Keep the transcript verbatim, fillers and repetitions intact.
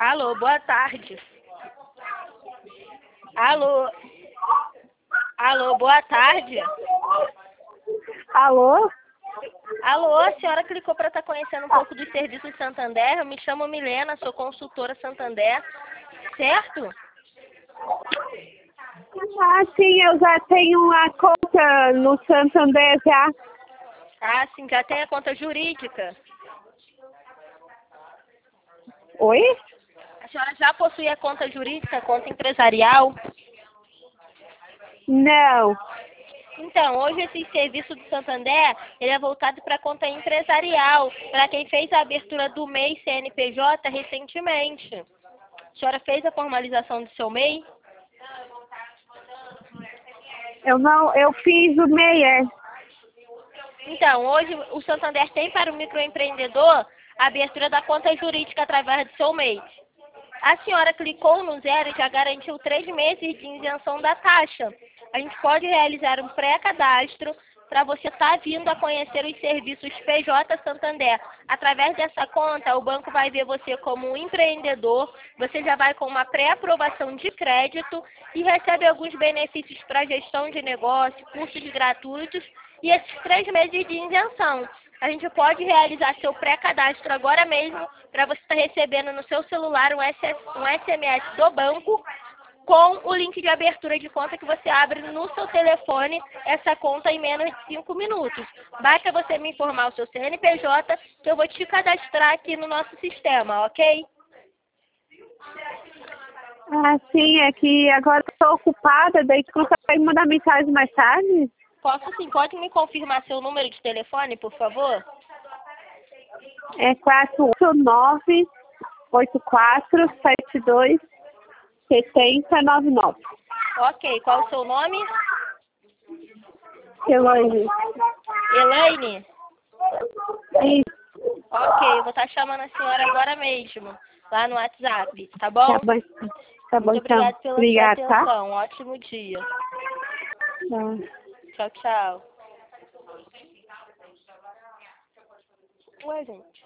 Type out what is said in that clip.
Alô, boa tarde. Alô. Alô, boa tarde. Alô? Alô, a senhora clicou para estar conhecendo um pouco dos serviços Santander. Eu me chamo Milena, sou consultora Santander, certo? Ah, sim, eu já tenho uma conta no Santander já. Ah, sim, já tem a conta jurídica. Oi? A senhora já possui a conta jurídica, a conta empresarial? Não. Então, hoje esse serviço do Santander, ele é voltado para a conta empresarial, para quem fez a abertura do M E I C N P J recentemente. A senhora fez a formalização do seu M E I? Eu não, eu fiz o MEI. Então, hoje o Santander tem para o microempreendedor a abertura da conta jurídica através do seu M E I. A senhora clicou no zero e já garantiu três meses de isenção da taxa. A gente pode realizar um pré-cadastro para você estar vindo a conhecer os serviços P J Santander. Através dessa conta, o banco vai ver você como um empreendedor, você já vai com uma pré-aprovação de crédito e recebe alguns benefícios para gestão de negócio, cursos gratuitos e esses três meses de isenção. A gente pode realizar seu pré-cadastro agora mesmo para você estar recebendo no seu celular um S M S do banco com o link de abertura de conta que você abre no seu telefone essa conta em menos de cinco minutos. Basta você me informar o seu C N P J que eu vou te cadastrar aqui no nosso sistema, ok? Ah, sim, é que agora estou ocupada, daí tu consegue mandar mensagem mais tarde? Posso sim, pode me confirmar seu número de telefone, por favor? É quatro oito nove, oito quatro sete dois, sete zero nove nove. Ok, qual o seu nome? Elaine. Elaine? Isso, Ok, eu vou estar chamando a senhora agora mesmo, lá no WhatsApp, tá bom? tá bom. Tá bom, Muito então. obrigada pela Obrigada, sua tá? atenção. Ótimo dia. Tá. Tchau, tchau. Ué, gente.